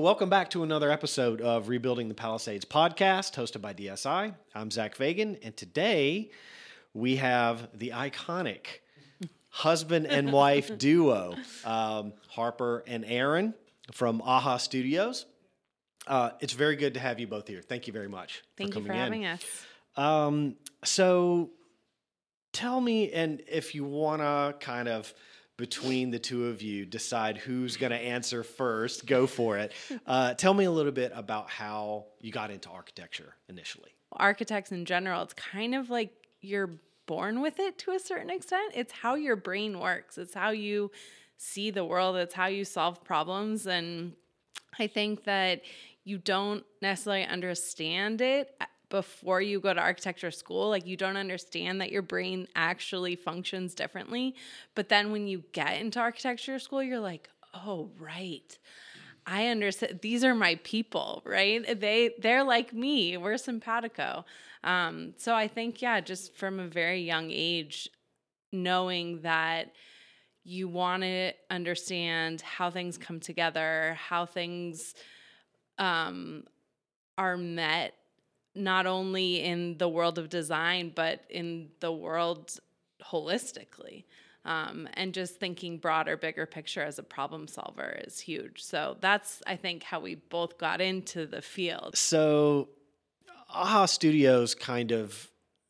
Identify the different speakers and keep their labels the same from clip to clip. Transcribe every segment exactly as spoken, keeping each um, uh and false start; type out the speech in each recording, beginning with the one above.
Speaker 1: Welcome back to another episode of Rebuilding the Palisades podcast, hosted by D S I. I'm Zach Fagan, and today we have the iconic husband and wife duo, um, Harper and Aaron from AHA Studios. Uh, it's very good to have you both here. Thank you very much.
Speaker 2: Thank
Speaker 1: for
Speaker 2: you
Speaker 1: coming
Speaker 2: for having
Speaker 1: in.
Speaker 2: us.
Speaker 1: Um, so tell me, and if you want to kind of between the two of you decide who's going to answer first, go for it. Uh, tell me a little bit about how you got into architecture initially.
Speaker 2: Architects in general, it's kind of like you're born with it to a certain extent. It's how your brain works. It's how you see the world. It's how you solve problems. And I think that you don't necessarily understand it before you go to architecture school. Like, you don't understand that your brain actually functions differently. But then when you get into architecture school, you're like, oh, right. I understand. These are my people, right? They, they're like me. We're simpatico. Um, so I think, yeah, just from a very young age, knowing that you want to understand how things come together, how things um, are met, not only in the world of design, but in the world holistically. Um, and just thinking broader, bigger picture as a problem solver is huge. So that's, I think, how we both got into the field.
Speaker 1: So AHA Studios kind of,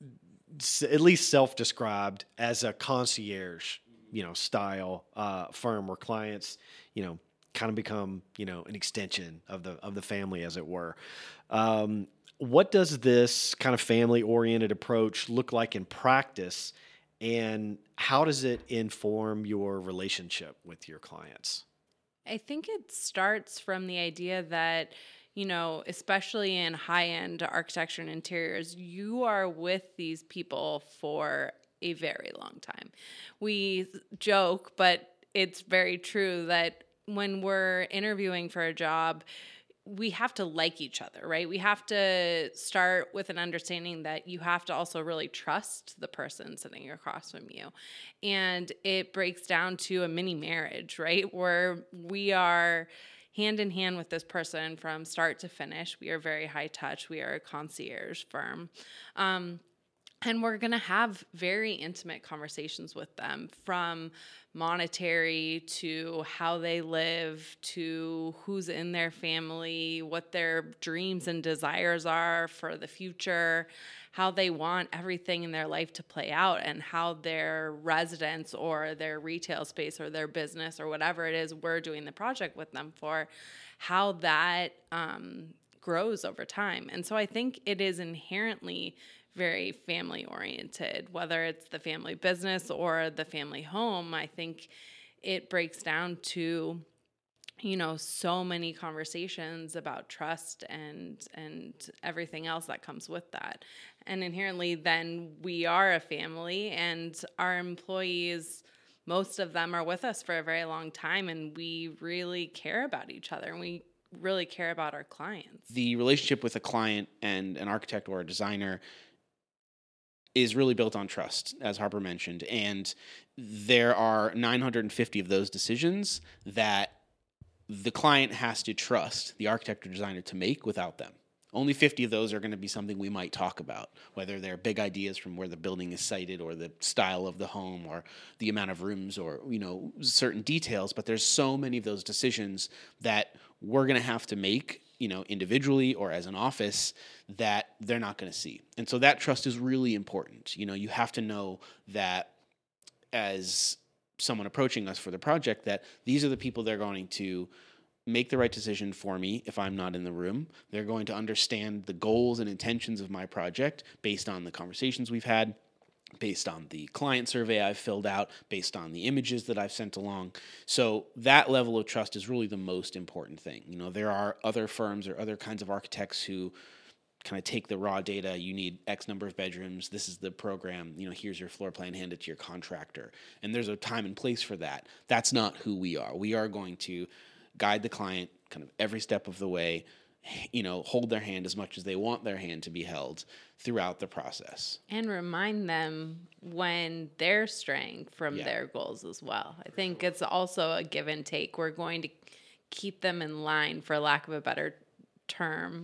Speaker 1: at least self-described as a concierge, you know, style uh, firm where clients, you know, kind of become, you know, an extension of the of the family, as it were. Um, what does this kind of family-oriented approach look like in practice, and how does it inform your relationship with your clients?
Speaker 2: I think it starts from the idea that, you know, especially in high-end architecture and interiors, you are with these people for a very long time. We joke, but it's very true that when we're interviewing for a job, we have to like each other, right? We have to start with an understanding that you have to also really trust the person sitting across from you. And it breaks down to a mini marriage, right? Where we are hand in hand with this person from start to finish. We are very high touch. We are a concierge firm. Um, And we're going to have very intimate conversations with them, from monetary to how they live to who's in their family, what their dreams and desires are for the future, how they want everything in their life to play out, and how their residence or their retail space or their business or whatever it is we're doing the project with them for, how that um, grows over time. And so I think it is inherently very family oriented, whether it's the family business or the family home. I think it breaks down to, you know, so many conversations about trust and and everything else that comes with that. And inherently then we are a family, and our employees, most of them are with us for a very long time, and we really care about each other, and we really care about our clients.
Speaker 3: The relationship with a client and an architect or a designer is really built on trust, as Harper mentioned. And there are nine hundred fifty of those decisions that the client has to trust the architect or designer to make without them. Only fifty of those are going to be something we might talk about, whether they're big ideas from where the building is sited or the style of the home or the amount of rooms or, you know, certain details. But there's so many of those decisions that we're going to have to make, you know, individually or as an office, that they're not going to see. And so that trust is really important. You know, you have to know that as someone approaching us for the project, that these are the people they're going to make the right decision for me if I'm not in the room. They're going to understand the goals and intentions of my project based on the conversations we've had, based on the client survey I've filled out, based on the images that I've sent along. So that level of trust is really the most important thing. You know, there are other firms or other kinds of architects who kind of take the raw data. You need X number of bedrooms. This is the program. You know, here's your floor plan, hand it to your contractor. And there's a time and place for that. That's not who we are. We are going to guide the client kind of every step of the way, you know, hold their hand as much as they want their hand to be held throughout the process.
Speaker 2: And remind them when they're straying from
Speaker 3: Yeah.
Speaker 2: their goals as well. I think it's also a give and take. We're going to keep them in line, for lack of a better term,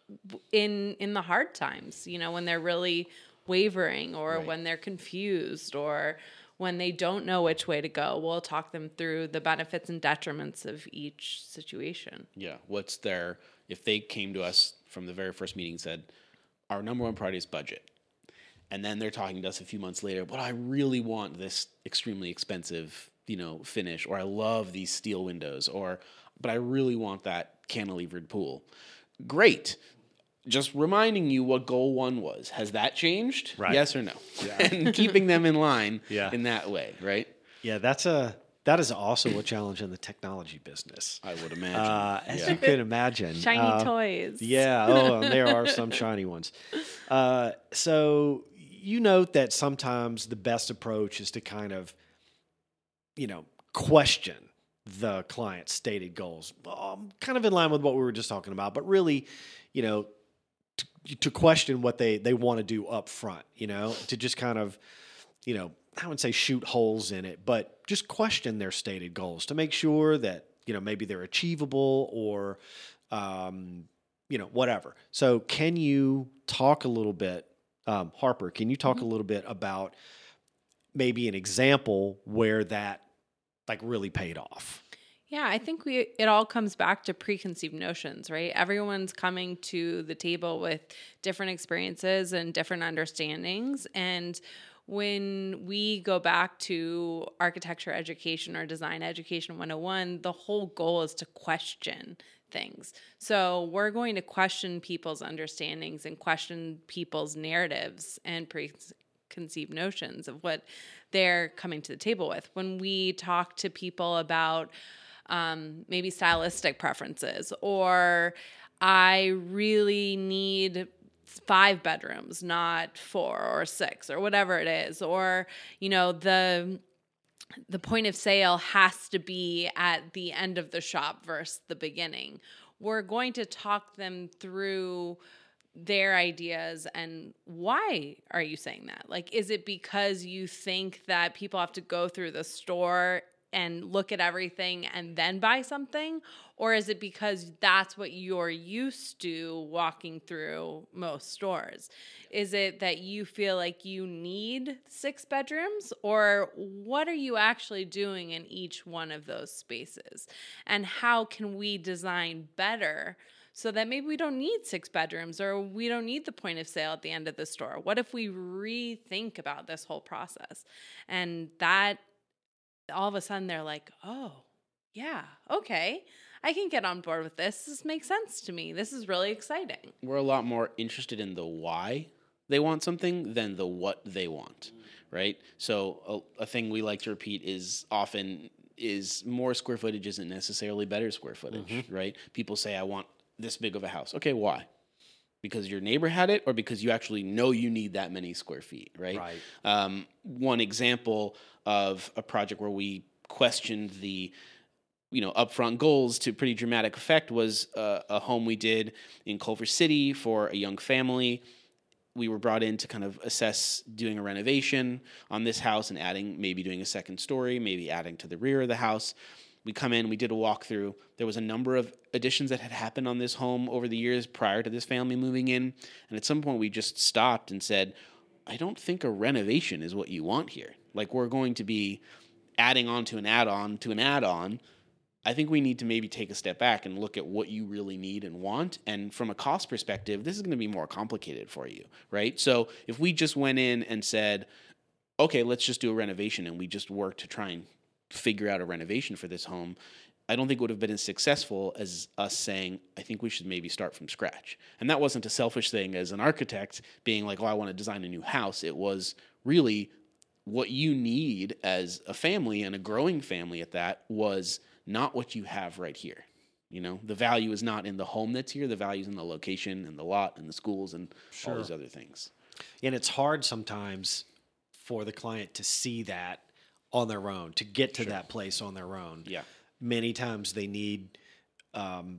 Speaker 2: in in the hard times, you know, when they're really wavering, or
Speaker 3: Right.
Speaker 2: when they're confused, or when they don't know which way to go. We'll talk them through the benefits and detriments of each situation.
Speaker 3: Yeah. What's their, if they came to us from the very first meeting and said, our number one priority is budget. And then they're talking to us a few months later, but I really want this extremely expensive, you know, finish, or I love these steel windows, or, but I really want that cantilevered pool. Great. Just reminding you what goal one was. Has that changed?
Speaker 1: Right.
Speaker 3: Yes or no? And keeping them in line
Speaker 1: Yeah.
Speaker 3: in that way, right?
Speaker 1: Yeah, that's a that is also a challenge in the technology business.
Speaker 3: I would imagine.
Speaker 1: Uh, as
Speaker 3: Yeah.
Speaker 1: you could imagine.
Speaker 2: Shiny
Speaker 1: Uh,
Speaker 2: toys.
Speaker 1: Yeah. Oh, and there are some shiny ones. Uh, so you note that sometimes the best approach is to kind of, you know, question the client's stated goals. Um, kind of in line with what we were just talking about, but really, you know, to, to question what they, they want to do up front, you know, to just kind of, you know, I wouldn't say shoot holes in it, but just question their stated goals to make sure that, you know, maybe they're achievable, or, um, you know, whatever. So can you talk a little bit, um, Harper, can you talk
Speaker 2: Mm-hmm.
Speaker 1: a little bit about maybe an example where that like really paid off?
Speaker 2: Yeah, I think we it all comes back to preconceived notions, right? Everyone's coming to the table with different experiences and different understandings. And when we go back to architecture education or design education one oh one, the whole goal is to question things. So we're going to question people's understandings and question people's narratives and preconceived notions of what they're coming to the table with. When we talk to people about um, maybe stylistic preferences, or I really need five bedrooms, not four or six, or whatever it is, or, you know, the the point of sale has to be at the end of the shop versus the beginning. We're going to talk them through their ideas and why are you saying that? Like, is it because you think that people have to go through the store and look at everything and then buy something? Or is it because that's what you're used to walking through most stores? Is it that you feel like you need six bedrooms? Or what are you actually doing in each one of those spaces? And how can we design better so that maybe we don't need six bedrooms, or we don't need the point of sale at the end of the store? What if we rethink about this whole process? And that, all of a sudden they're like, oh, yeah, okay, I can get on board with this. This makes sense to me. This is really exciting.
Speaker 3: We're a lot more interested in the why they want something than the what they want, right? So a, a thing we like to repeat is often is more square footage isn't necessarily better square footage,
Speaker 1: Mm-hmm.
Speaker 3: right? People say, I want this big of a house. Okay, why? Because your neighbor had it, or because you actually know you need that many square feet, right?
Speaker 1: Right.
Speaker 3: Um, one example of a project where we questioned the, you know, upfront goals to pretty dramatic effect was uh, a home we did in Culver City for a young family. We were brought in to kind of assess doing a renovation on this house and adding, maybe doing a second story, maybe adding to the rear of the house. We come in, we did a walkthrough. There was a number of additions that had happened on this home over the years prior to this family moving in. And at some point we just stopped and said, I don't think a renovation is what you want here. Like, we're going to be adding on to an add-on to an add-on. I think we need to maybe take a step back and look at what you really need and want. And from a cost perspective, this is going to be more complicated for you, right? So if we just went in and said, okay, let's just do a renovation, and we just worked to try and figure out a renovation for this home, I don't think it would have been as successful as us saying, I think we should maybe start from scratch. And that wasn't a selfish thing as an architect being like, oh, I want to design a new house. It was really what you need as a family, and a growing family at that, was not what you have right here. You know, the value is not in the home that's here. The value is in the location and the lot and the schools and
Speaker 1: Sure.
Speaker 3: all these other things.
Speaker 1: And it's hard sometimes for the client to see that on their own, to get to
Speaker 3: Sure.
Speaker 1: that place on their own.
Speaker 3: Yeah.
Speaker 1: Many times they need um,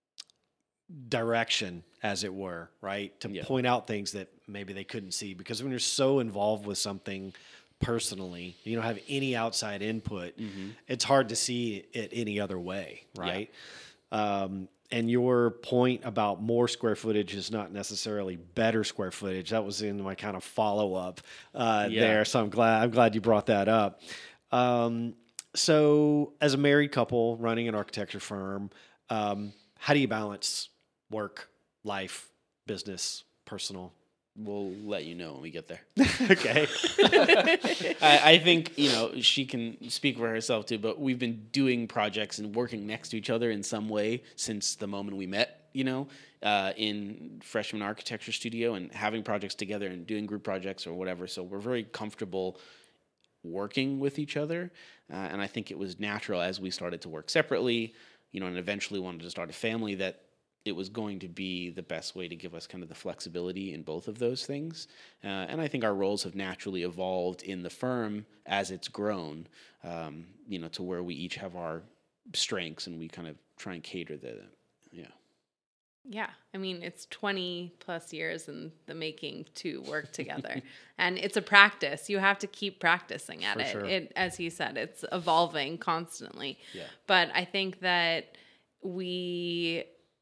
Speaker 1: direction, as it were, right? To
Speaker 3: Yeah.
Speaker 1: point out things that maybe they couldn't see, because when you're so involved with something personally, you don't have any outside input,
Speaker 3: Mm-hmm.
Speaker 1: it's hard to see it any other way, right? Um, and your point about more square footage is not necessarily better square footage. That was in my kind of follow up uh,
Speaker 3: Yeah.
Speaker 1: there. So I'm glad I'm glad you brought that up. Um, so as a married couple running an architecture firm, um, how do you balance work, life, business, personal?
Speaker 3: We'll let you know when we get there.
Speaker 1: Okay.
Speaker 3: I, I think, you know, she can speak for herself too, but we've been doing projects and working next to each other in some way since the moment we met, you know, uh, in freshman architecture studio and having projects together and doing group projects or whatever. So we're very comfortable working with each other. Uh, and I think it was natural as we started to work separately, you know, and eventually wanted to start a family that it was going to be the best way to give us kind of the flexibility in both of those things. Uh, and I think our roles have naturally evolved in the firm as it's grown, um, you know, to where we each have our strengths and we kind of try and cater the, yeah.
Speaker 2: Yeah, I mean, it's twenty plus years in the making to work together. And it's a practice. You have to keep practicing at
Speaker 1: For
Speaker 2: it.
Speaker 1: sure.
Speaker 2: It, as he said, it's evolving constantly.
Speaker 3: Yeah.
Speaker 2: But I think that we,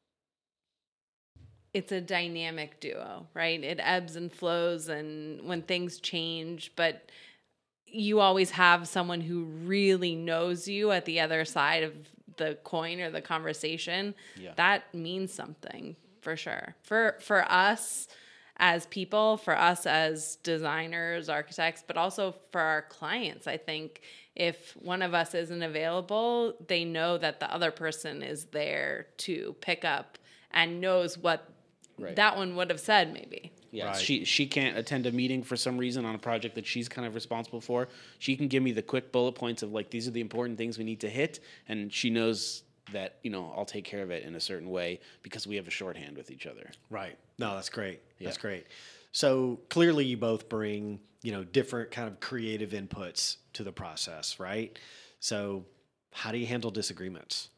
Speaker 2: it's a dynamic duo, right? It ebbs and flows and when things change, but you always have someone who really knows you at the other side of the coin or the conversation.
Speaker 3: Yeah.
Speaker 2: That means something for sure. For for us as people, for us as designers, architects, but also for our clients, I think if one of us isn't available, they know that the other person is there to pick up and knows what
Speaker 3: Right.
Speaker 2: that one would have said maybe.
Speaker 3: Yeah,
Speaker 1: Right.
Speaker 3: she she can't attend a meeting for some reason on a project that she's kind of responsible for. She can give me the quick bullet points of like, these are the important things we need to hit, and she knows that, you know, I'll take care of it in a certain way because we have a shorthand with each other.
Speaker 1: Right. No, that's great. That's
Speaker 3: Yeah.
Speaker 1: great. So clearly you both bring, you know, different kind of creative inputs to the process, right? So how do you handle disagreements?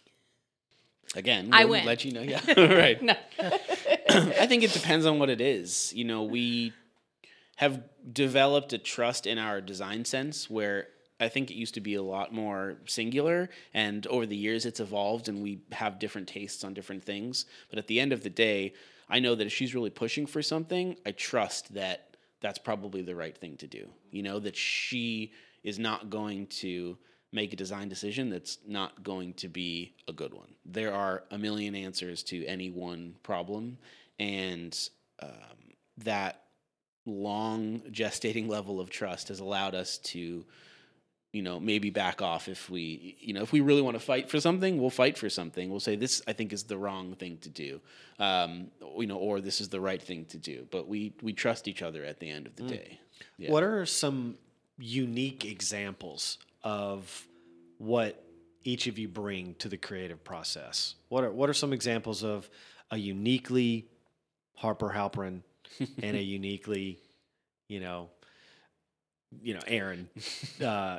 Speaker 3: Again,
Speaker 2: I
Speaker 3: we'll
Speaker 2: win.
Speaker 3: let you know. Yeah, right.
Speaker 2: No.
Speaker 3: I think it depends on what it is. You know, we have developed a trust in our design sense where I think it used to be a lot more singular, and over the years it's evolved and we have different tastes on different things. But at the end of the day, I know that if she's really pushing for something, I trust that that's probably the right thing to do. You know, that she is not going to make a design decision that's not going to be a good one. There are a million answers to any one problem, and um, that long gestating level of trust has allowed us to, you know, maybe back off if we, you know, if we really want to fight for something, we'll fight for something. We'll say this, I think, is the wrong thing to do, um, you know, or this is the right thing to do. But we we trust each other at the end of the day. Yeah.
Speaker 1: What are some unique examples of what each of you bring to the creative process? What are what are some examples of a uniquely Harper Halperin and a uniquely, you know, you know, Aaron uh,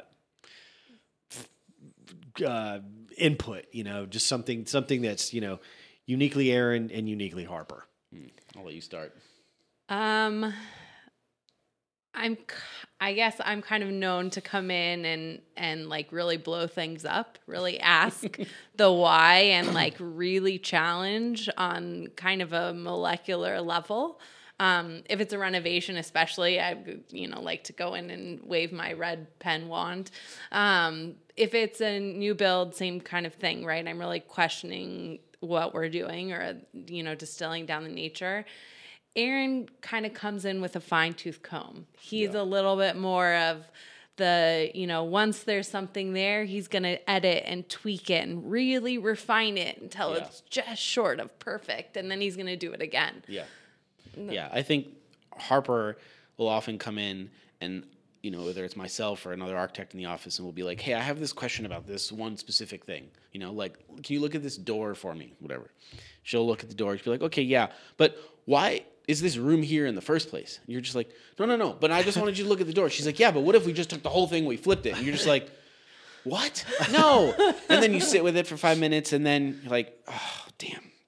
Speaker 1: uh, input? You know, just something something that's, you know, uniquely Aaron and uniquely Harper.
Speaker 3: Hmm. I'll let you start.
Speaker 2: Um, I'm, k- I guess I'm kind of known to come in and, and like really blow things up, really ask the why and like really challenge on kind of a molecular level. Um, if it's a renovation, especially, I, you know, like to go in and wave my red pen wand. Um, if it's a new build, same kind of thing, right? I'm really questioning what we're doing or, you know, distilling down the nature. Aaron kind of comes in with a fine tooth comb. He's
Speaker 3: Yeah.
Speaker 2: a little bit more of the, you know, once there's something there, he's going to edit and tweak it and really refine it until
Speaker 3: Yeah.
Speaker 2: it's just short of perfect. And then he's going to do it again.
Speaker 3: Yeah. Yeah. I think Harper will often come in and, you know, whether it's myself or another architect in the office, and we'll be like, hey, I have this question about this one specific thing. You know, like, can you look at this door for me? Whatever. She'll look at the door. She'll be like, okay, yeah, but why is this room here in the first place? And you're just like, no, no, no, but I just wanted you to look at the door. She's like, yeah, but what if we just took the whole thing, we flipped it? And you're just like, what? No. And then you sit with it for five minutes, and then you're like, oh, damn,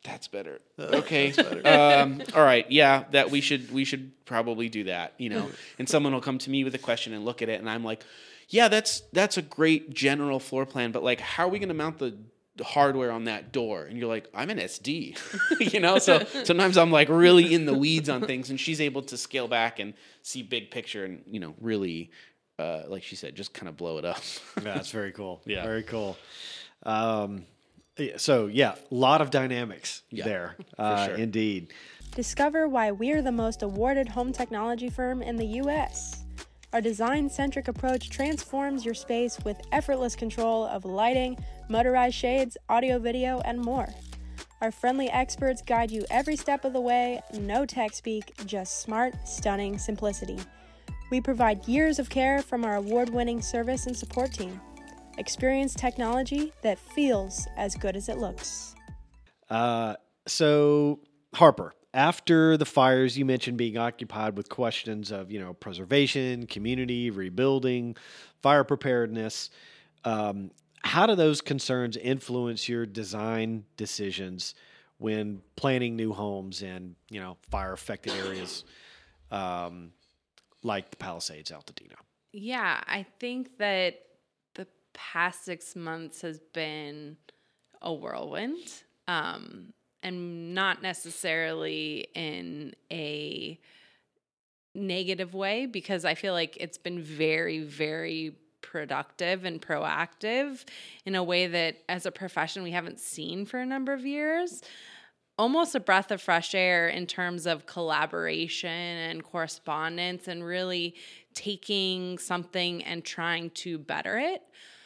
Speaker 3: That's better. Okay. um, all right. Yeah, that we should we should probably do that. You know, and someone will come to me with a question and look at it, and I'm like, yeah, that's that's a great general floor plan, but like, how are we going to mount the hardware on that door? And you're like, I'm an S D, you know. So sometimes I'm like really in the weeds on things, and she's able to scale back and see big picture, and you know, really, uh, like she said, just kind of blow it up.
Speaker 1: Yeah, that's very cool.
Speaker 3: Yeah.
Speaker 1: Very cool. Um, yeah, so yeah, a lot of dynamics
Speaker 3: Yeah,
Speaker 1: there. Uh,
Speaker 3: sure.
Speaker 1: Indeed.
Speaker 4: Discover why we're the most awarded home technology firm in the U S. Our design-centric approach transforms your space with effortless control of lighting, motorized shades, audio, video, and more. Our friendly experts guide you every step of the way, no tech speak, just smart, stunning simplicity. We provide years of care from our award-winning service and support team. Experience technology that feels as good as it looks.
Speaker 1: Uh, so Harper, after the fires, you mentioned being occupied with questions of, you know, preservation, community, rebuilding, fire preparedness. Um, how do those concerns influence your design decisions when planning new homes in, you know, fire affected areas, um, like the Palisades, Altadena?
Speaker 2: Yeah, I think that the past six months has been a whirlwind, um, and not necessarily in a negative way, because I feel like it's been very, very productive and proactive in a way that as a profession we haven't seen for a number of years. Almost a breath of fresh air in terms of collaboration and correspondence and really taking something and trying to better it.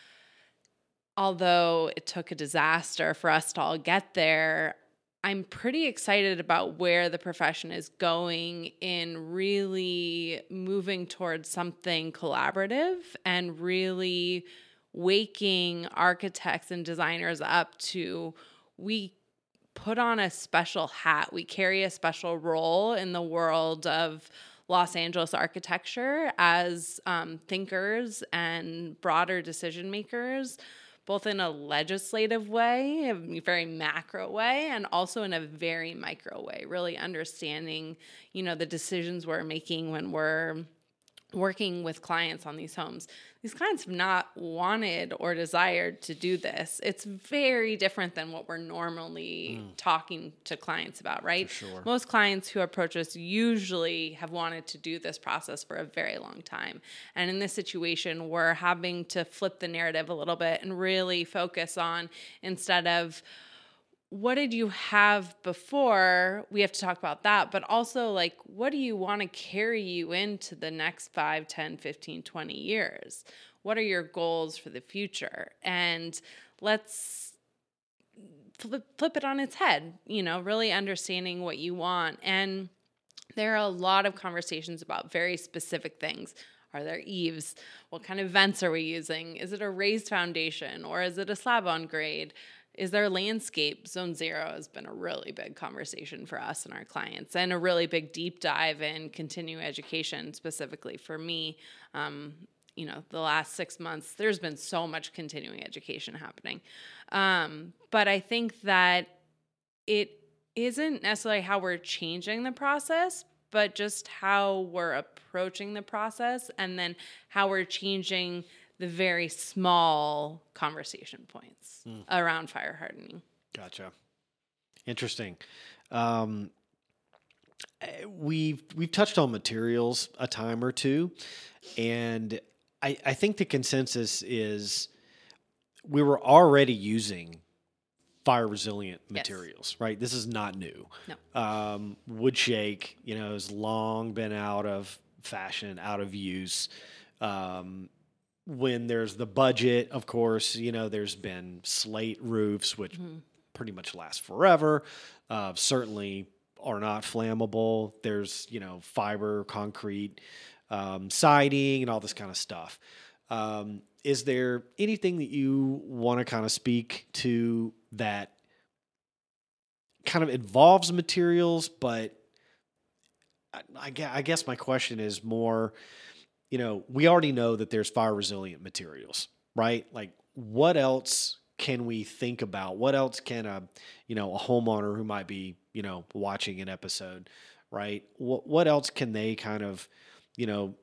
Speaker 2: Although it took a disaster for us to all get there, I'm pretty excited about where the profession is going in really moving towards something collaborative and really waking architects and designers up to, we put on a special hat. We carry a special role in the world of Los Angeles architecture as um, thinkers and broader decision makers, both in a legislative way, a very macro way, and also in a very micro way, really understanding, you know, the decisions we're making when we're working with clients on these homes. These clients have not wanted or desired to do this. It's very different than what we're normally mm. talking to clients about, right?
Speaker 1: For sure.
Speaker 2: Most clients who approach us usually have wanted to do this process for a very long time. And in this situation, we're having to flip the narrative a little bit and really focus on, instead of what did you have before? We have to talk about that, but also like, what do you want to carry you into the next five, ten, fifteen, twenty years? What are your goals for the future? And let's flip, flip it on its head, you know, really understanding what you want. And there are a lot of conversations about very specific things. Are there eaves? What kind of vents are we using? Is it a raised foundation or is it a slab on grade? Is there landscape? Zone Zero has been a really big conversation for us and our clients, and a really big deep dive in continuing education, specifically for me. Um, you know, the last six months, there's been so much continuing education happening. Um, but I think that it isn't necessarily how we're changing the process, but just how we're approaching the process, and then how we're changing the very small conversation points mm. around fire hardening.
Speaker 1: Gotcha. Interesting. Um, we've we've touched on materials a time or two, and I, I think the consensus is we were already using fire resilient materials, yes. right? This is not new.
Speaker 2: No.
Speaker 1: Um, wood shake, you know, has long been out of fashion, out of use. Um, When there's the budget, of course, you know, there's been slate roofs, which mm-hmm. pretty much last forever, uh, certainly are not flammable. There's, you know, fiber, concrete, um, siding, and all this kind of stuff. Um, is there anything that you want to kind of speak to that kind of involves materials? But I, I guess my question is more, you know, we already know that there's fire resilient materials, right? Like, what else can we think about? What else can a, you know, a homeowner who might be, you know, watching an episode, right? What, what else can they kind of, you know,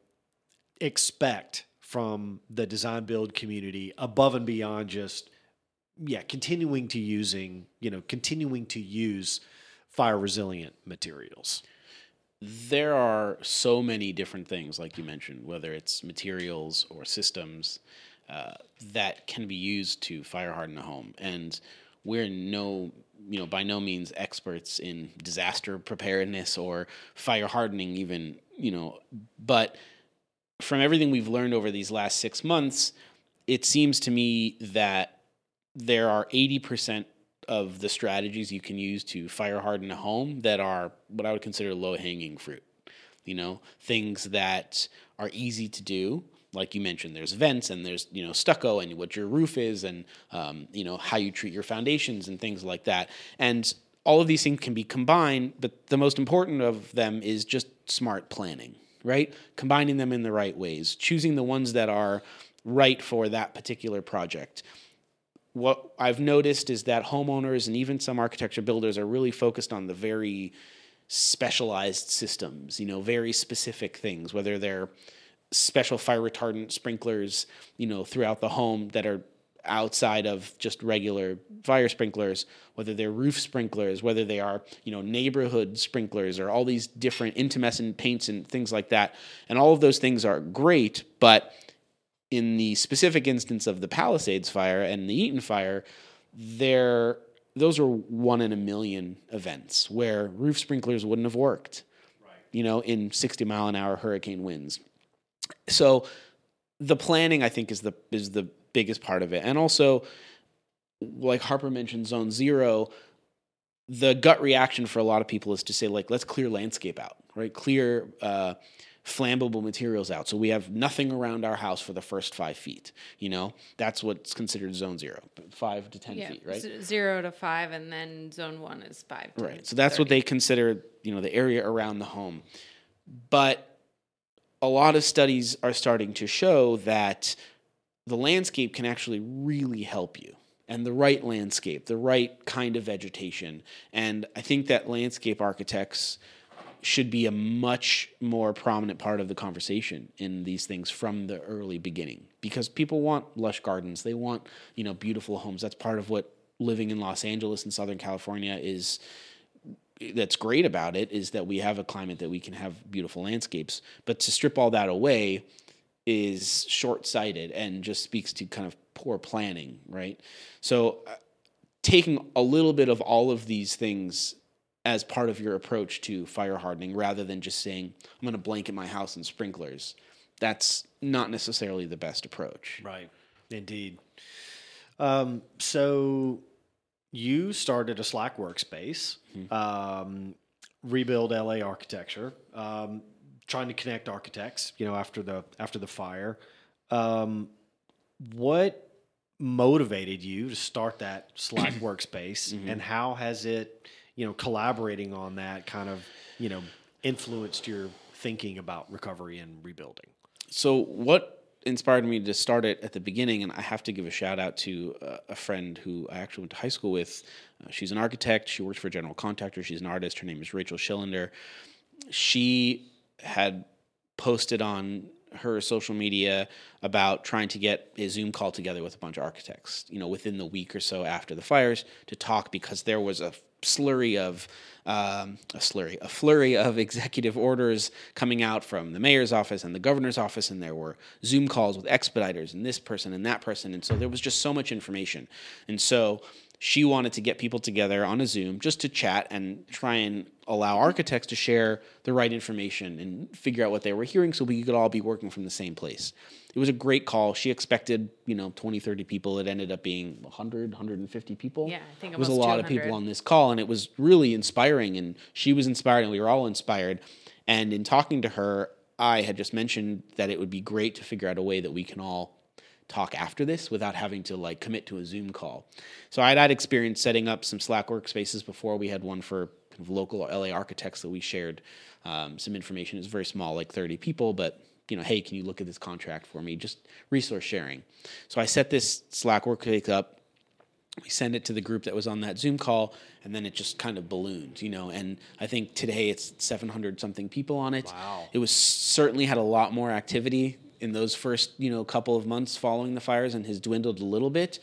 Speaker 1: expect from the design build community above and beyond just, yeah, continuing to using, you know, continuing to use fire resilient materials?
Speaker 3: There are so many different things, like you mentioned, whether it's materials or systems uh, that can be used to fire harden a home. And we're no, you know, by no means experts in disaster preparedness or fire hardening even, you know, but from everything we've learned over these last six months, it seems to me that there are eighty percent of the strategies you can use to fire harden a home that are what I would consider low-hanging fruit. You know, things that are easy to do. Like you mentioned, there's vents and there's, you know, stucco and what your roof is and, um, you know, how you treat your foundations and things like that. And all of these things can be combined, but the most important of them is just smart planning, right? Combining them in the right ways, choosing the ones that are right for that particular project. What I've noticed is that homeowners and even some architecture builders are really focused on the very specialized systems, you know, very specific things, whether they're special fire retardant sprinklers, you know, throughout the home that are outside of just regular fire sprinklers, whether they're roof sprinklers, whether they are, you know, neighborhood sprinklers or all these different intumescent paints and things like that. And all of those things are great, but in the specific instance of the Palisades fire and the Eaton fire, there those are one in a million events where roof sprinklers wouldn't have worked, right, you know, in sixty mile an hour hurricane winds. So the planning, I think, is the is the biggest part of it. And also, like Harper mentioned, Zone Zero, the gut reaction for a lot of people is to say, like, let's clear landscape out, right? Clear uh, flammable materials out. So we have nothing around our house for the first five feet. You know, that's what's considered Zone Zero, five to ten
Speaker 2: yeah,
Speaker 3: feet, right?
Speaker 2: Z- zero to five, and then Zone One is five. To
Speaker 3: right. So that's
Speaker 2: thirty.
Speaker 3: what they consider, you know, the area around the home. But a lot of studies are starting to show that the landscape can actually really help you, and the right landscape, the right kind of vegetation. And I think that landscape architects should be a much more prominent part of the conversation in these things from the early beginning, because people want lush gardens. They want, you know, beautiful homes. That's part of what living in Los Angeles and Southern California is. That's great about it, is that we have a climate that we can have beautiful landscapes. But to strip all that away is short-sighted and just speaks to kind of poor planning, right? So uh, taking a little bit of all of these things as part of your approach to fire hardening, rather than just saying, I'm going to blanket my house in sprinklers, that's not necessarily the best approach.
Speaker 1: Right. Indeed. Um, so you started a Slack workspace, mm-hmm. um, Rebuild L A Architecture, um, trying to connect architects, you know, after the after the fire. Um, what motivated you to start that Slack workspace, mm-hmm. and how has it, you know, collaborating on that kind of, you know, influenced your thinking about recovery and rebuilding?
Speaker 3: So what inspired me to start it at the beginning, and I have to give a shout out to uh, a friend who I actually went to high school with. Uh, she's an architect. She works for a general contractor. She's an artist. Her name is Rachel Schillender. She had posted on her social media about trying to get a Zoom call together with a bunch of architects, you know, within the week or so after the fires, to talk, because there was a slurry of um, a slurry, a flurry of executive orders coming out from the mayor's office and the governor's office, and there were Zoom calls with expediters and this person and that person, and so there was just so much information. And so she wanted to get people together on a Zoom just to chat and try and allow architects to share the right information and figure out what they were hearing, so we could all be working from the same place. It was a great call. She expected, you know, twenty, thirty people. It ended up being one hundred, one hundred fifty people.
Speaker 2: Yeah, I think
Speaker 3: it was a lot
Speaker 2: two hundred.
Speaker 3: of people on this call, and it was really inspiring, and she was inspired, and we were all inspired. And in talking to her, I had just mentioned that it would be great to figure out a way that we can all talk after this without having to like commit to a Zoom call. So I'd had experience setting up some Slack workspaces before. We had one for kind of local L A architects that we shared um, some information. It was very small, like thirty people, but you know, hey, can you look at this contract for me? Just resource sharing. So I set this Slack workspace up, We send it to the group that was on that Zoom call, and then it just kind of ballooned, you know. And I think today it's seven hundred something people on it.
Speaker 1: Wow.
Speaker 3: It was certainly had a lot more activity in those first, you know, couple of months following the fires, and has dwindled a little bit.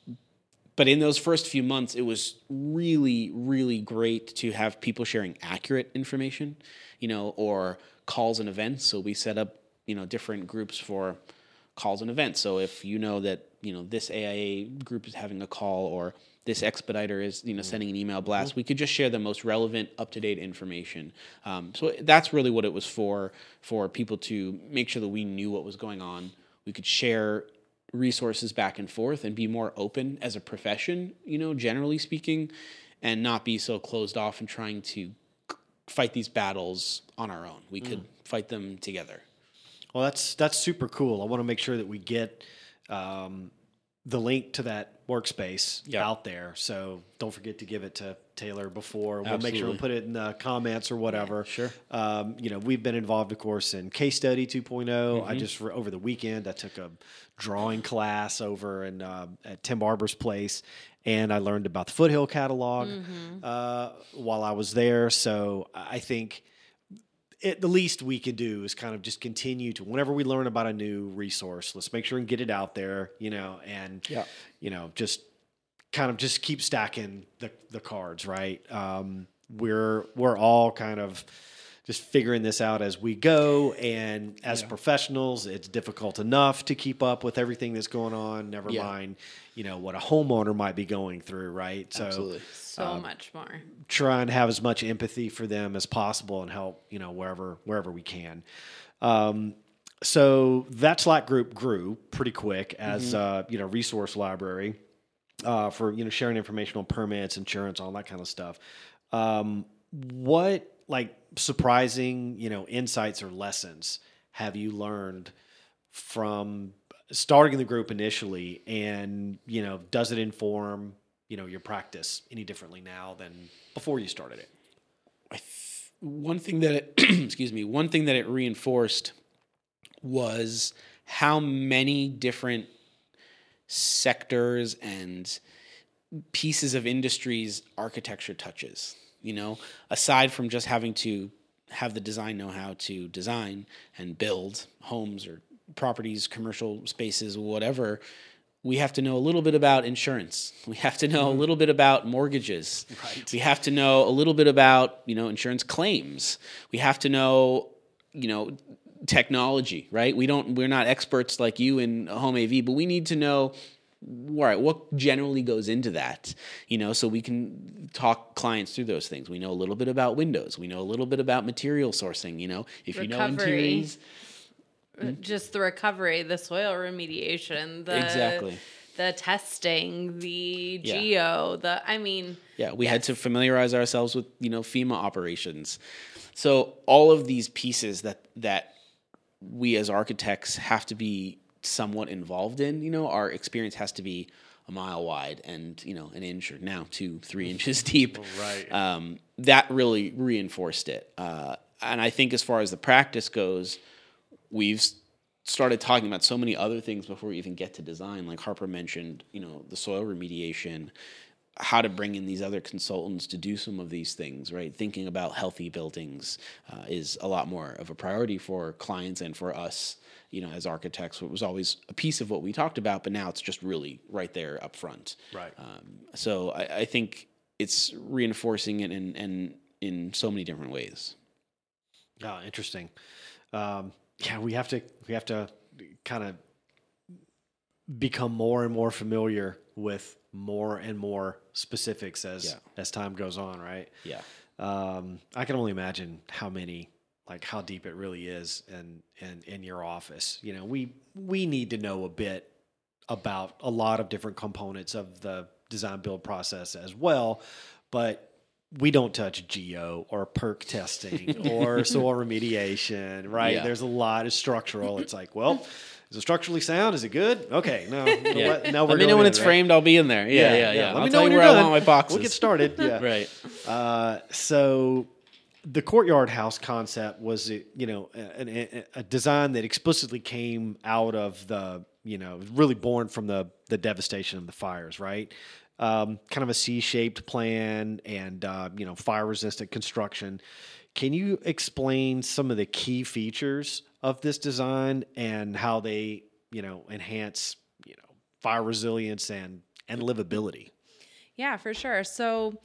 Speaker 3: But in those first few months, it was really, really great to have people sharing accurate information, you know, or calls and events. So we set up, you know, different groups for calls and events. So if you know that, you know, this A I A group is having a call, or this expediter is, you know, sending an email blast, we could just share the most relevant, up-to-date information. Um, so that's really what it was for, for people to make sure that we knew what was going on. We could share resources back and forth and be more open as a profession, you know, generally speaking, and not be so closed off and trying to fight these battles on our own. We could mm. fight them together.
Speaker 1: Well, that's that's super cool. I want to make sure that we get um, the link to that workspace
Speaker 3: yep.
Speaker 1: out there. So don't forget to give it to Taylor before. We'll
Speaker 3: Absolutely.
Speaker 1: make sure we'll put it in the comments or whatever.
Speaker 3: Yeah, sure.
Speaker 1: Um, you know, we've been involved, of course, in Case Study two point oh.
Speaker 3: Mm-hmm.
Speaker 1: I just, over the weekend, I took a drawing class over in, uh, at Tim Barber's place, and I learned about the Foothill catalog mm-hmm. uh, while I was there. So I think it, the least we can do is kind of just continue to, whenever we learn about a new resource, let's make sure and get it out there, you know, and,
Speaker 3: yeah.
Speaker 1: you know, just kind of just keep stacking the, the cards, right? Um, we're, we're all kind of just figuring this out as we go. And as yeah. professionals, it's difficult enough to keep up with everything that's going on. Never yeah. mind, you know, what a homeowner might be going through, right? So,
Speaker 3: Absolutely.
Speaker 2: So um, much more.
Speaker 1: Try and have as much empathy for them as possible and help, you know, wherever, wherever we can. Um, so that Slack group grew pretty quick as, mm-hmm. uh, you know, resource library, uh, for, you know, sharing information on permits, insurance, all that kind of stuff. Um, what, like, surprising, you know, insights or lessons have you learned from starting the group initially, and, you know, does it inform, you know, your practice any differently now than before you started it?
Speaker 3: I th- one thing that it, excuse me, one thing that it reinforced was how many different sectors and pieces of industries architecture touches. You know, aside from just having to have the design know-how to design and build homes or properties, commercial spaces, whatever, we have to know a little bit about insurance. We have to know a little bit about mortgages.
Speaker 1: Right.
Speaker 3: We have to know a little bit about, you know, insurance claims. We have to know, you know, technology, right? We don't, we're not experts like you in home A V, but we need to know, all right, what generally goes into that, you know, so we can talk clients through those things. We know a little bit about windows. We know a little bit about material sourcing, you know, if
Speaker 2: recovery.
Speaker 3: you know interiors.
Speaker 2: Just the recovery, the soil remediation, the
Speaker 3: exactly.
Speaker 2: the testing, the
Speaker 3: yeah.
Speaker 2: geo, the, I mean.
Speaker 3: Yeah, we
Speaker 2: yes.
Speaker 3: had to familiarize ourselves with, you know, FEMA operations. So all of these pieces that, that we as architects have to be somewhat involved in, you know, our experience has to be a mile wide and, you know, an inch or now two, three inches deep.
Speaker 1: Right.
Speaker 3: Um, that really reinforced it. Uh, and I think as far as the practice goes, we've started talking about so many other things before we even get to design. Like Harper mentioned, you know, the soil remediation, how to bring in these other consultants to do some of these things, right? Thinking about healthy buildings uh, is a lot more of a priority for clients and for us, you know, as architects. It was always a piece of what we talked about, but now it's just really right there up front.
Speaker 1: Right.
Speaker 3: Um, so I, I think it's reinforcing it in, in, in so many different ways.
Speaker 1: Oh, interesting. Um, yeah, we have to, we have to kind of become more and more familiar with more and more specifics as,
Speaker 3: yeah.
Speaker 1: as time goes on. Right.
Speaker 3: Yeah.
Speaker 1: Um, I can only imagine how many, like how deep it really is in, in, in your office. You know, we, we need to know a bit about a lot of different components of the design build process as well, but we don't touch geo or perk testing or soil remediation, right?
Speaker 3: Yeah.
Speaker 1: There's a lot of structural. It's like, well, is it structurally sound? Is it good? Okay, no. Yeah. Now we're
Speaker 3: Let me know when
Speaker 1: in,
Speaker 3: it's
Speaker 1: right?
Speaker 3: framed. I'll be in there. Yeah, yeah, yeah. yeah.
Speaker 1: Let
Speaker 3: I'll
Speaker 1: me
Speaker 3: tell
Speaker 1: know when
Speaker 3: you
Speaker 1: you're
Speaker 3: where
Speaker 1: done.
Speaker 3: I want my boxes.
Speaker 1: We'll get started. Yeah,
Speaker 3: right.
Speaker 1: Uh, so the courtyard house concept was, you know, a, a, a design that explicitly came out of the you know, really born from the the devastation of the fires, right? Um, kind of a C-shaped plan and, uh, you know, fire-resistant construction. Can you explain some of the key features of this design and how they, you know, enhance, you know, fire resilience and, and livability?
Speaker 2: Yeah, for sure. So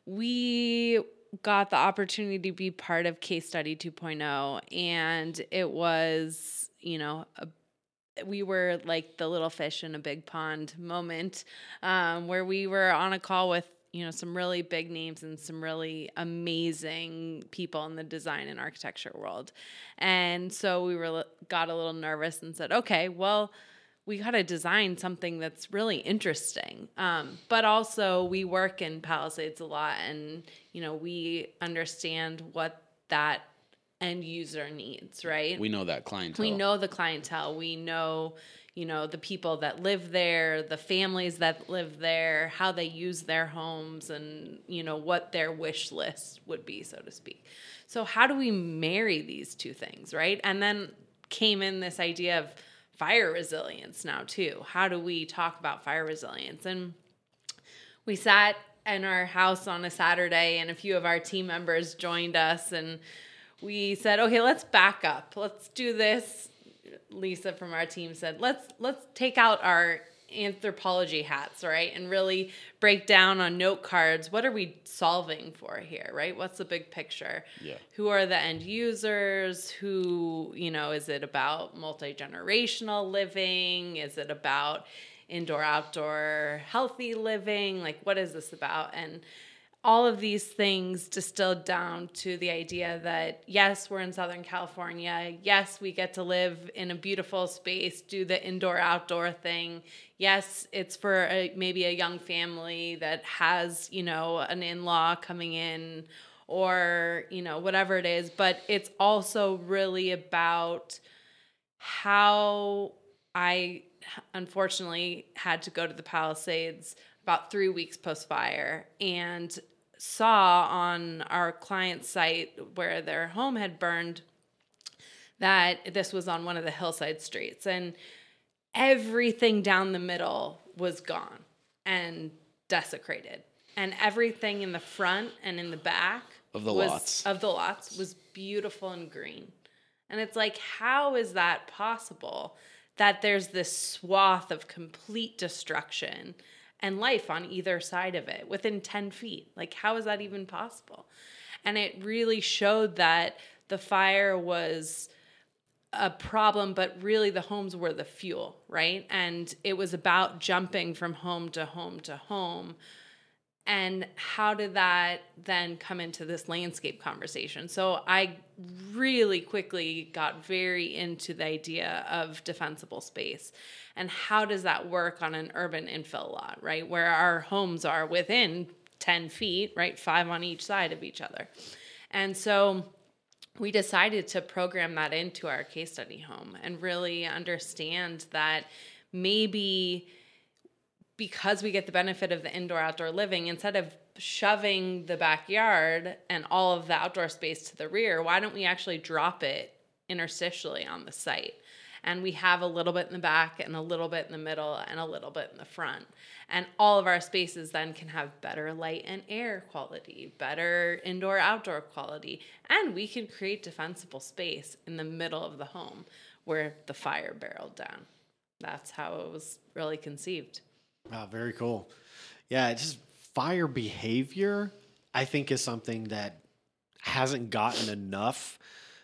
Speaker 2: we got the opportunity to be part of Case Study two point oh, and it was, you know, a we were like the little fish in a big pond moment, um, where we were on a call with, you know, some really big names and some really amazing people in the design and architecture world. And so we were got a little nervous and said, okay, well, we got to design something that's really interesting. Um, but also we work in Palisades a lot, and, you know, we understand what that end user needs, right?
Speaker 3: We know that clientele.
Speaker 2: We know the clientele. We know, you know, the people that live there, the families that live there, how they use their homes, and, you know, what their wish list would be, so to speak. So how do we marry these two things, right? And then came in this idea of fire resilience now too. How do we talk about fire resilience? And we sat in our house on a Saturday, and a few of our team members joined us, and we said, okay, let's back up. Let's do this. Lisa from our team said, let's let's take out our anthropology hats, right? And really break down on note cards, what are we solving for here, right? What's the big picture?
Speaker 3: Yeah.
Speaker 2: Who are the end users? Who, you know, is it about multi-generational living? Is it about indoor, outdoor, healthy living? Like, what is this about? And all of these things distilled down to the idea that, yes, we're in Southern California. Yes, we get to live in a beautiful space, do the indoor-outdoor thing. Yes, it's for a, maybe a young family that has, you know, an in-law coming in, or, you know, whatever it is. But it's also really about how I, unfortunately, had to go to the Palisades about three weeks post-fire, and saw on our client's site where their home had burned that this was on one of the hillside streets, and everything down the middle was gone and desecrated, and everything in the front and in the back
Speaker 3: Of the
Speaker 2: was,
Speaker 3: lots.
Speaker 2: of the lots was beautiful and green. And it's like, how is that possible, that there's this swath of complete destruction and life on either side of it within ten feet? Like, how is that even possible? And it really showed that the fire was a problem, but really the homes were the fuel, right? And it was about jumping from home to home to home. And how did that then come into this landscape conversation? So I really quickly got very into the idea of defensible space. And how does that work on an urban infill lot, right? Where our homes are within ten feet, right? Five on each side of each other. And so we decided to program that into our case study home and really understand that maybe because we get the benefit of the indoor-outdoor living, instead of shoving the backyard and all of the outdoor space to the rear, why don't we actually drop it interstitially on the site? And we have a little bit in the back and a little bit in the middle and a little bit in the front. And all of our spaces then can have better light and air quality, better indoor-outdoor quality, and we can create defensible space in the middle of the home where the fire barreled down. That's how it was really conceived.
Speaker 1: Wow, very cool. Yeah, it's just fire behavior, I think, is something that hasn't gotten enough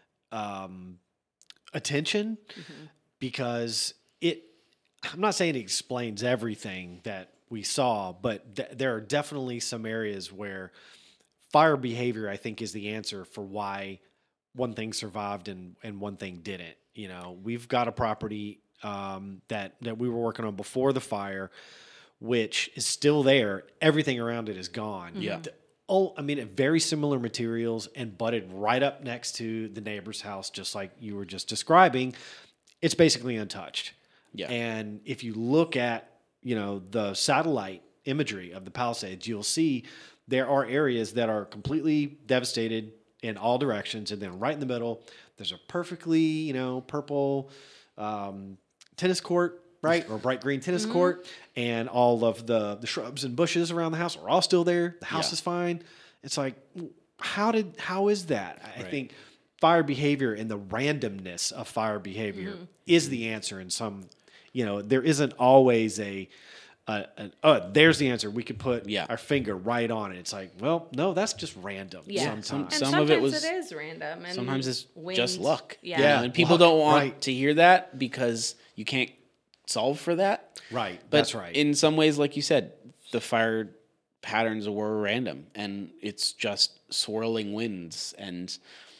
Speaker 1: um, attention mm-hmm. because it, I'm not saying it explains everything that we saw, but th- there are definitely some areas where fire behavior, I think, is the answer for why one thing survived and, and one thing didn't. You know, we've got a property um, that, that we were working on before the fire, which is still there. Everything around it is gone.
Speaker 3: Yeah.
Speaker 1: Oh, I mean, very similar materials and butted right up next to the neighbor's house, just like you were just describing. It's basically untouched.
Speaker 3: Yeah.
Speaker 1: And if you look at, you know, the satellite imagery of the Palisades, you'll see there are areas that are completely devastated in all directions. And then right in the middle, there's a perfectly, you know, purple um, tennis court right? Or a bright green tennis court, and all of the, the shrubs and bushes around the house are all still there. The house
Speaker 3: Yeah.
Speaker 1: is fine. It's like, how did, how is that? I
Speaker 3: Right.
Speaker 1: think fire behavior and the randomness of fire behavior is the answer in some, you know, there isn't always a, uh, an, oh, there's the answer. We could put
Speaker 3: Yeah.
Speaker 1: our finger right on it. It's like, well, no, that's just random.
Speaker 2: Yeah.
Speaker 1: Sometimes.
Speaker 3: Some-
Speaker 2: And
Speaker 3: some
Speaker 2: sometimes
Speaker 3: of it was-
Speaker 2: it is random. And
Speaker 3: Sometimes it's
Speaker 2: wind,
Speaker 3: just luck.
Speaker 2: Yeah.
Speaker 3: you know,
Speaker 1: Yeah.
Speaker 3: and people
Speaker 1: Luck,
Speaker 3: don't want
Speaker 1: right.
Speaker 3: to hear that because you can't solve for that.
Speaker 1: Right.
Speaker 3: But
Speaker 1: That's right.
Speaker 3: in some ways, like you said, the fire patterns were random, and it's just swirling winds, and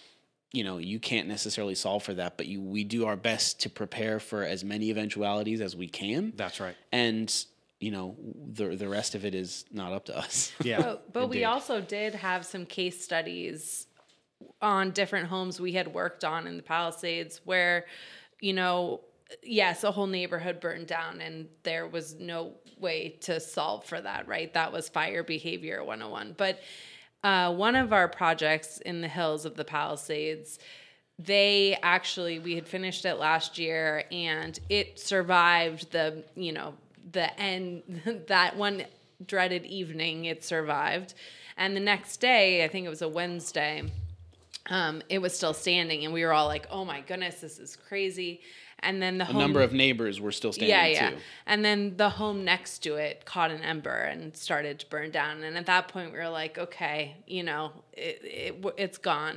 Speaker 3: you know you can't necessarily solve for that. But you, we do our best to prepare for as many eventualities as we can.
Speaker 1: That's right.
Speaker 3: And you know the the rest of it is not up to us.
Speaker 1: Yeah.
Speaker 2: But, but we
Speaker 1: indeed.
Speaker 2: also did have some case studies on different homes we had worked on in the Palisades where, you know, yes, a whole neighborhood burned down and there was no way to solve for that, right? That was fire behavior one oh one. But uh, one of our projects in the hills of the Palisades, they actually, we had finished it last year and it survived the, you know, the end, that one dreaded evening, it survived. And the next day, I think it was a Wednesday, um, it was still standing, and we were all like, "Oh my goodness, this is crazy!" And then the
Speaker 3: A
Speaker 2: home,
Speaker 3: number of neighbors were still standing
Speaker 2: yeah, yeah,
Speaker 3: too.
Speaker 2: and then the home next to it caught an ember and started to burn down. And at that point, we were like, "Okay, you know, it, it it's gone."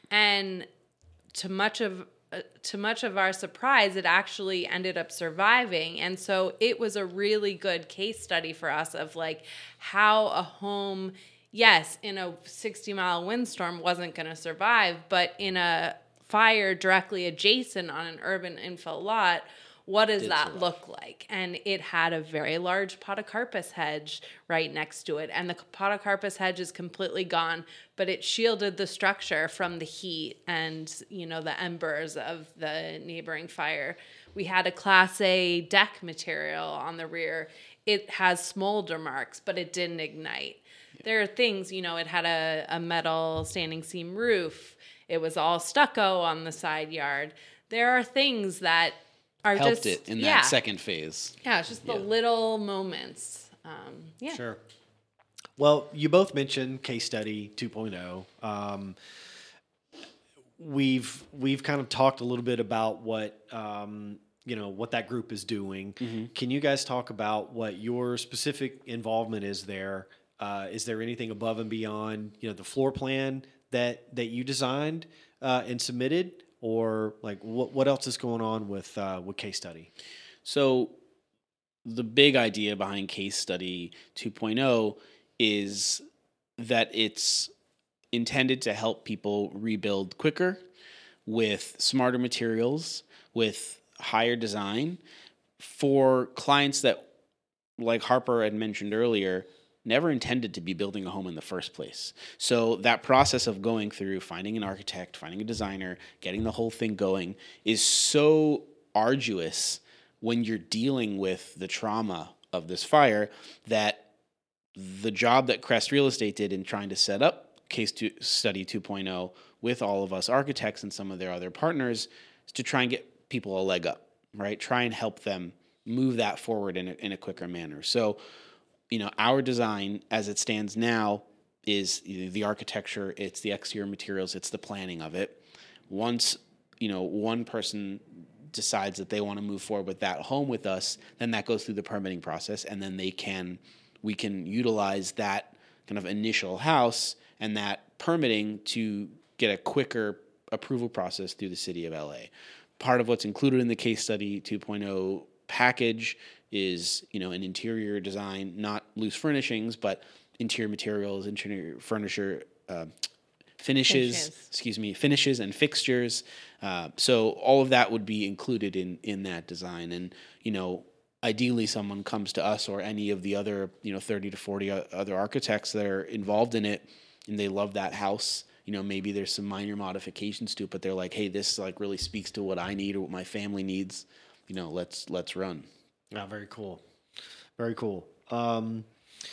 Speaker 2: And to much of uh, to much of our surprise, it actually ended up surviving. And so it was a really good case study for us of like how a home, yes, in a sixty mile windstorm wasn't going to survive, but in a fire directly adjacent on an urban infill lot, what does
Speaker 3: Did
Speaker 2: that
Speaker 3: survive.
Speaker 2: look like? And it had a very large podocarpus hedge right next to it. And the podocarpus hedge is completely gone, but it shielded the structure from the heat and, you know, the embers of the neighboring fire. We had a Class A deck material on the rear. It has smolder marks, but it didn't ignite. There are things, you know, it had a, a metal standing seam roof. It was all stucco on the side yard. There are things that are
Speaker 3: Helped
Speaker 2: just
Speaker 3: it in that
Speaker 2: yeah.
Speaker 3: second phase.
Speaker 2: Yeah, it's just the
Speaker 3: Yeah.
Speaker 2: little moments. Um, yeah.
Speaker 1: Sure. Well, you both mentioned case study two point oh. Um, we've we've kind of talked a little bit about what um, you know what that group is doing. Can you guys talk about what your specific involvement is there? Uh, is there anything above and beyond you know the floor plan that that you designed uh, and submitted, or like what what else is going on with uh, with case study?
Speaker 3: So the big idea behind Case Study two point oh is that it's intended to help people rebuild quicker with smarter materials, with higher design for clients that, like Harper had mentioned earlier, never intended to be building a home in the first place. So that process of going through finding an architect, finding a designer, getting the whole thing going is so arduous when you're dealing with the trauma of this fire that the job that Crest Real Estate did in trying to set up Case Study two point oh with all of us architects and some of their other partners is to try and get people a leg up, right? Try and help them move that forward in a, in a quicker manner. So, you know, our design as it stands now is the architecture, it's the exterior materials, it's the planning of it. Once, you know, one person decides that they want to move forward with that home with us, then that goes through the permitting process, and then they can, we can utilize that kind of initial house and that permitting to get a quicker approval process through the city of L A. Part of what's included in the Case Study two point oh package is, you know, an interior design, not loose furnishings, but interior materials, interior furniture, uh, finishes,
Speaker 2: Finishes.
Speaker 3: excuse me, finishes and fixtures. Uh, so all of that would be included in in that design. And, you know, ideally someone comes to us or any of the other, you know, thirty to forty other architects that are involved in it, and they love that house. You know, maybe there's some minor modifications to it, but they're like, hey, this like really speaks to what I need or what my family needs. You know, let's let's run.
Speaker 1: Ah, very cool. Very cool. Um,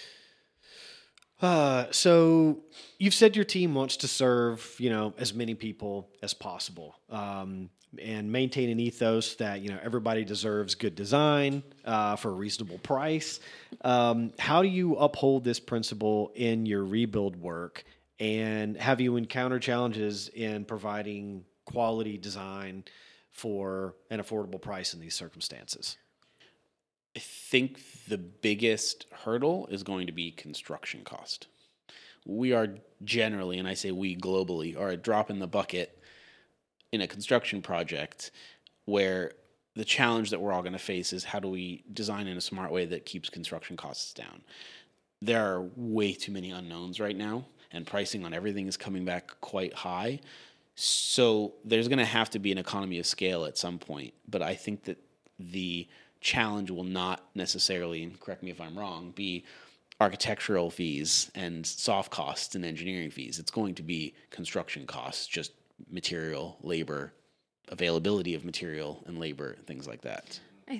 Speaker 1: uh, so you've said your team wants to serve, you know, as many people as possible. Um, and maintain an ethos that, you know, everybody deserves good design uh, for a reasonable price. Um, how do you uphold this principle in your rebuild work? And have you encountered challenges in providing quality design for an affordable price in these circumstances?
Speaker 3: I think the biggest hurdle is going to be construction cost. We are generally, and I say we globally, are a drop in the bucket in a construction project where the challenge that we're all going to face is how do we design in a smart way that keeps construction costs down. There are way too many unknowns right now, and pricing on everything is coming back quite high. So there's going to have to be an economy of scale at some point. But I think that the challenge will not necessarily, and correct me if I'm wrong, be architectural fees and soft costs and engineering fees. It's going to be construction costs, just material, labor, availability of material and labor, things like that.
Speaker 2: I,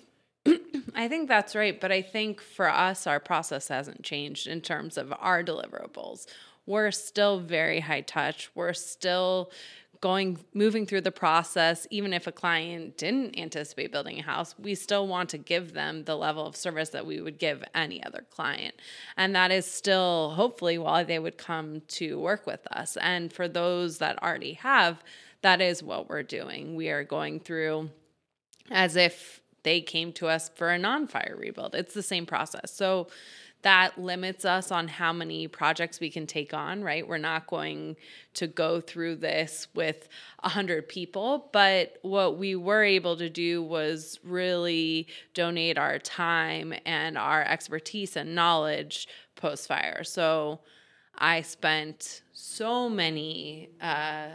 Speaker 2: I think that's right. But I think for us, our process hasn't changed in terms of our deliverables. We're still very high touch. We're still going, moving through the process. Even if a client didn't anticipate building a house, we still want to give them the level of service that we would give any other client. And that is still hopefully why they would come to work with us. And for those that already have, that is what we're doing. We are going through as if they came to us for a non-fire rebuild. It's the same process. So that limits us on how many projects we can take on, right? We're not going to go through this with one hundred people, but what we were able to do was really donate our time and our expertise and knowledge post-fire. So I spent so many uh,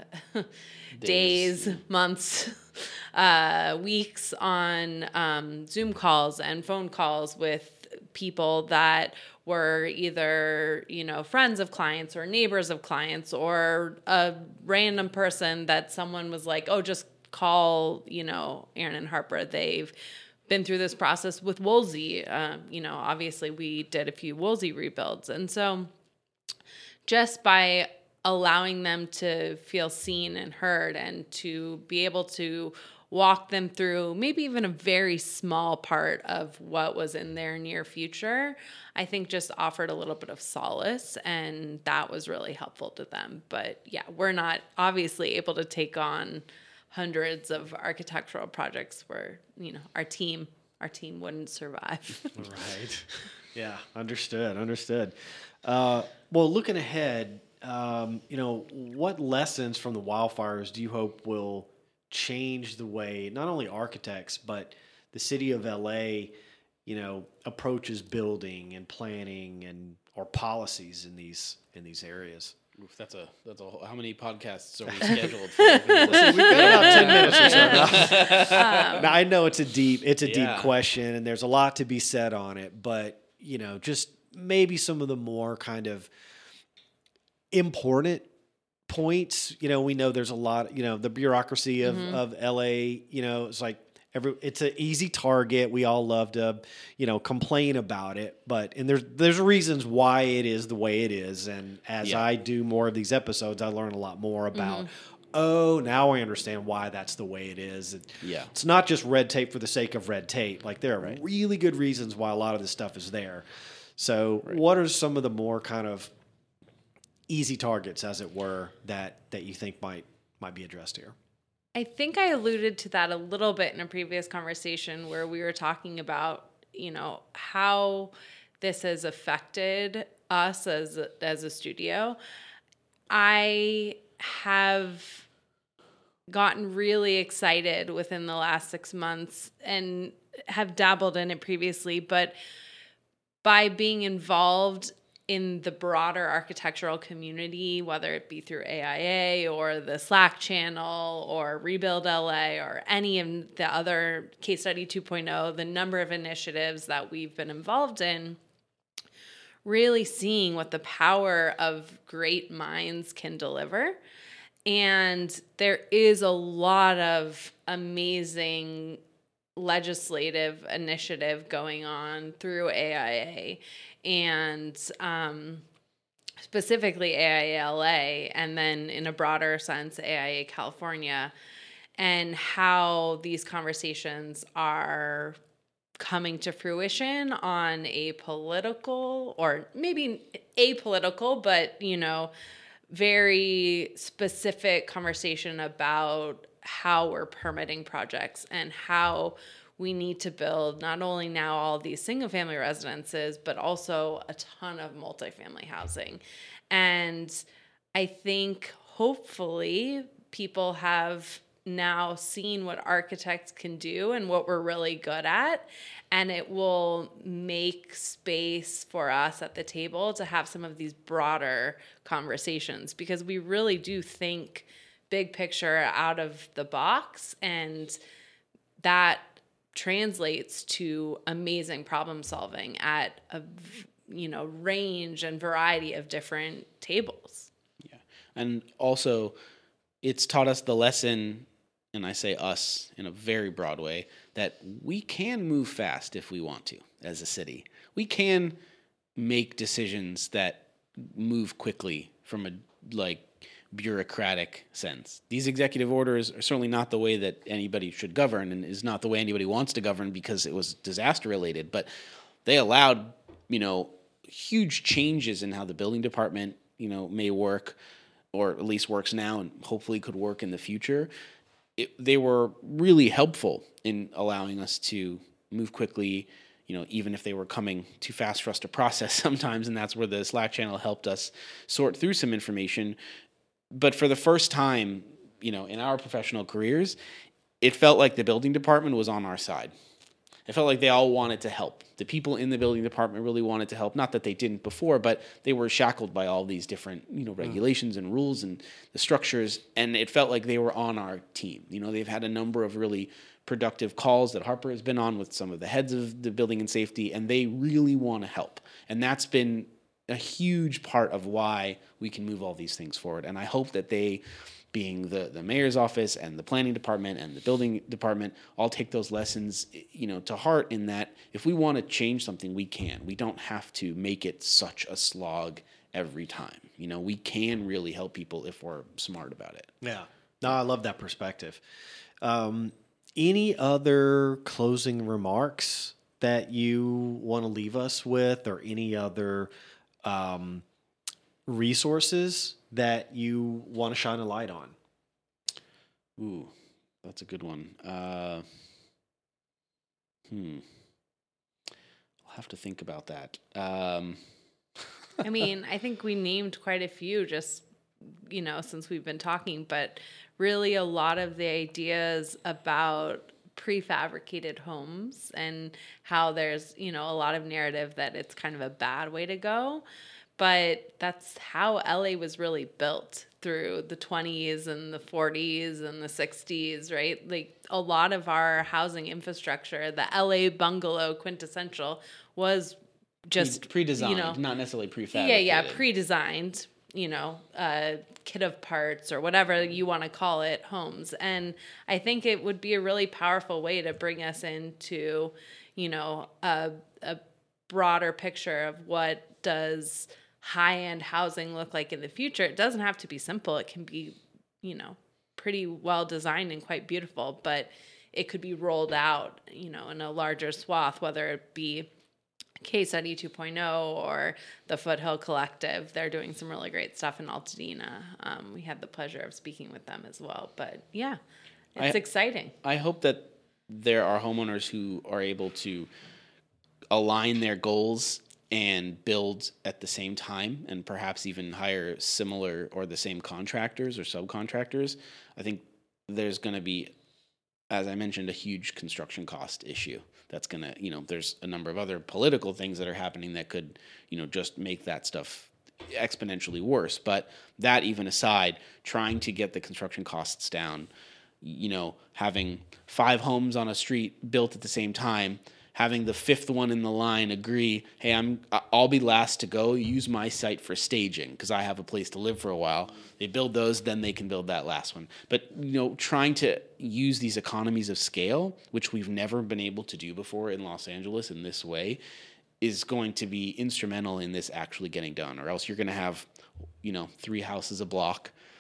Speaker 2: days, days, months, uh, weeks on um, Zoom calls and phone calls with people that were either, you know, friends of clients or neighbors of clients, or a random person that someone was like, oh, just call, you know, Aaron and Harper. They've been through this process with Woolsey. Um, you know, obviously we did a few Woolsey rebuilds. And so just by allowing them to feel seen and heard and to be able to walk them through maybe even a very small part of what was in their near future, I think just offered a little bit of solace, and that was really helpful to them. But yeah, we're not obviously able to take on hundreds of architectural projects where, you know, our team, our team wouldn't survive.
Speaker 1: Right. Yeah. Understood. Understood. Uh, well, looking ahead, um, you know, what lessons from the wildfires do you hope will change the way not only architects but the city of L A, you know, approaches building and planning and or policies in these in these areas?
Speaker 3: Oof, that's a that's a how many podcasts are we scheduled for?
Speaker 1: Listen, we've got about ten minutes or so now. Now, I know it's a deep it's a yeah. deep question, and there's a lot to be said on it, but you know, just maybe some of the more kind of important points. You know, we know there's a lot, you know, the bureaucracy of, mm-hmm. of L A, you know, it's like every, it's an easy target. We all love to, you know, complain about it, but, and there's, there's reasons why it is the way it is. And as yeah. I do more of these episodes, I learn a lot more about, mm-hmm. oh, now I understand why that's the way it is. And
Speaker 3: yeah.
Speaker 1: It's not just red tape for the sake of red tape. Like there are right. really good reasons why a lot of this stuff is there. So right. what are some of the more kind of easy targets, as it were, that that you think might might be addressed here?
Speaker 2: I think I alluded to that a little bit in a previous conversation where we were talking about, you know, how this has affected us as a, as a studio. I have gotten really excited within the last six months and have dabbled in it previously, but by being involved in the broader architectural community, whether it be through A I A or the Slack channel or Rebuild L A or any of the other Case Study two point oh, the number of initiatives that we've been involved in, really seeing what the power of great minds can deliver. And there is a lot of amazing legislative initiative going on through A I A and um, specifically A I A L A, and then in a broader sense, A I A California. and how these conversations are coming to fruition on a political, or maybe apolitical, but, you know, very specific conversation about how we're permitting projects and how we need to build not only now all these single family residences, but also a ton of multifamily housing. And I think hopefully people have now seen what architects can do and what we're really good at. And it will make space for us at the table to have some of these broader conversations, because we really do think big picture out of the box, and that translates to amazing problem solving at a, you know, range and variety of different tables.
Speaker 3: Yeah. And also it's taught us the lesson, and I say us in a very broad way, that we can move fast if we want to as a city. We can make decisions that move quickly from a like bureaucratic sense. These executive orders are certainly not the way that anybody should govern, and is not the way anybody wants to govern because it was disaster related, but they allowed, you know, huge changes in how the building department, you know, may work, or at least works now and hopefully could work in the future. It, they were really helpful in allowing us to move quickly, you know, even if they were coming too fast for us to process sometimes, and that's where the Slack channel helped us sort through some information. But for the first time, you know, in our professional careers, it felt like the building department was on our side. It felt like they all wanted to help. The people in the building department really wanted to help. Not that they didn't before, but they were shackled by all these different, you know, regulations and rules and the structures, and it felt like they were on our team. You know, they've had a number of really productive calls that Harper has been on with some of the heads of the building and safety, and they really want to help. And that's been a huge part of why we can move all these things forward. And I hope that they, being the, the mayor's office and the planning department and the building department, all take those lessons, you know, to heart, in that if we want to change something, we can. We don't have to make it such a slog every time. You know, we can really help people if we're smart about it.
Speaker 1: Yeah. No, I love that perspective. Um, any other closing remarks that you want to leave us with, or any other um, resources that you want to shine a light on?
Speaker 3: Ooh, that's a good one. Uh, hmm. I'll have to think about that. Um.
Speaker 2: I mean, I think we named quite a few just, you know, since we've been talking, but really a lot of the ideas about prefabricated homes and how there's, you know, a lot of narrative that it's kind of a bad way to go. But that's how L A was really built through the twenties and the forties and the sixties, right? Like a lot of our housing infrastructure, the L A bungalow quintessential, was just
Speaker 3: pre-designed,
Speaker 2: you know,
Speaker 3: not necessarily prefabricated.
Speaker 2: Yeah, yeah, pre-designed, you know, uh, kit of parts or whatever you want to call it, homes. And I think it would be a really powerful way to bring us into, you know, a, a broader picture of what does high-end housing look like in the future. It doesn't have to be simple. It can be, you know, pretty well designed and quite beautiful, but it could be rolled out, you know, in a larger swath, whether it be Case Study two point oh or the Foothill Collective. They're doing some really great stuff in Altadena. Um, we had the pleasure of speaking with them as well. But yeah, it's
Speaker 3: I,
Speaker 2: exciting.
Speaker 3: I hope that there are homeowners who are able to align their goals and build at the same time, and perhaps even hire similar or the same contractors or subcontractors. I think there's going to be, as I mentioned, a huge construction cost issue. That's going to, you know, there's a number of other political things that are happening that could, you know, just make that stuff exponentially worse. But that even aside, trying to get the construction costs down, you know, having five homes on a street built at the same time, having the fifth one in the line agree, hey, I'm, I'll be last to go, use my site for staging because I have a place to live for a while. They build those, then they can build that last one. But, you know, trying to use these economies of scale, which we've never been able to do before in Los Angeles in this way, is going to be instrumental in this actually getting done. Or else you're going to have, you know, three houses a block,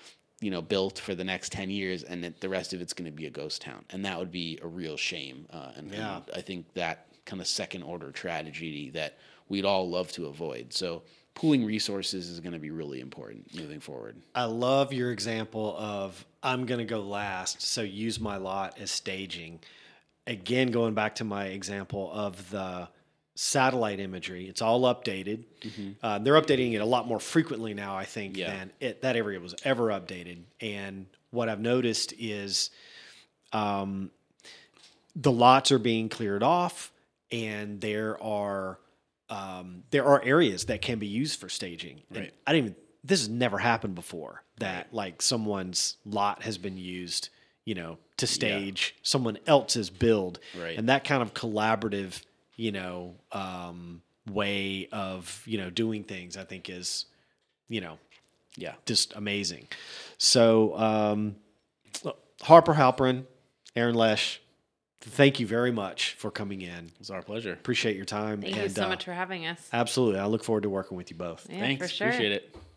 Speaker 3: you know, built for the next ten years, and that the rest of it's going to be a ghost town, and that would be a real shame. Uh, and,
Speaker 1: Yeah.
Speaker 3: and I think that kind of second order tragedy that we'd all love to avoid. So pooling resources is going to be really important moving forward.
Speaker 1: I love your example of I'm going to go last, so use my lot as staging. Again, going back to my example of the satellite imagery, it's all updated. Uh, they're updating it a lot more frequently now, I think,
Speaker 3: Yeah.
Speaker 1: than it, that area was ever updated. And what I've noticed is um, the lots are being cleared off, and there are um, there are areas that can be used for staging. And
Speaker 3: Right.
Speaker 1: I didn't even. This has never happened before. That like someone's lot has been used, you know, to stage someone else's build,
Speaker 3: Right.
Speaker 1: and that kind of collaborative, you know, um, way of you know doing things, I think is, you know,
Speaker 3: Yeah.
Speaker 1: just amazing. So um, Harper Halperin, Aaron Lesh, thank you very much for coming in.
Speaker 3: It was our pleasure.
Speaker 1: Appreciate your time.
Speaker 2: Thank you
Speaker 1: and,
Speaker 2: so
Speaker 1: uh,
Speaker 2: much for having us.
Speaker 1: Absolutely. I look forward to working with you both.
Speaker 2: Yeah,
Speaker 3: Thanks.
Speaker 2: for sure.
Speaker 3: Appreciate it.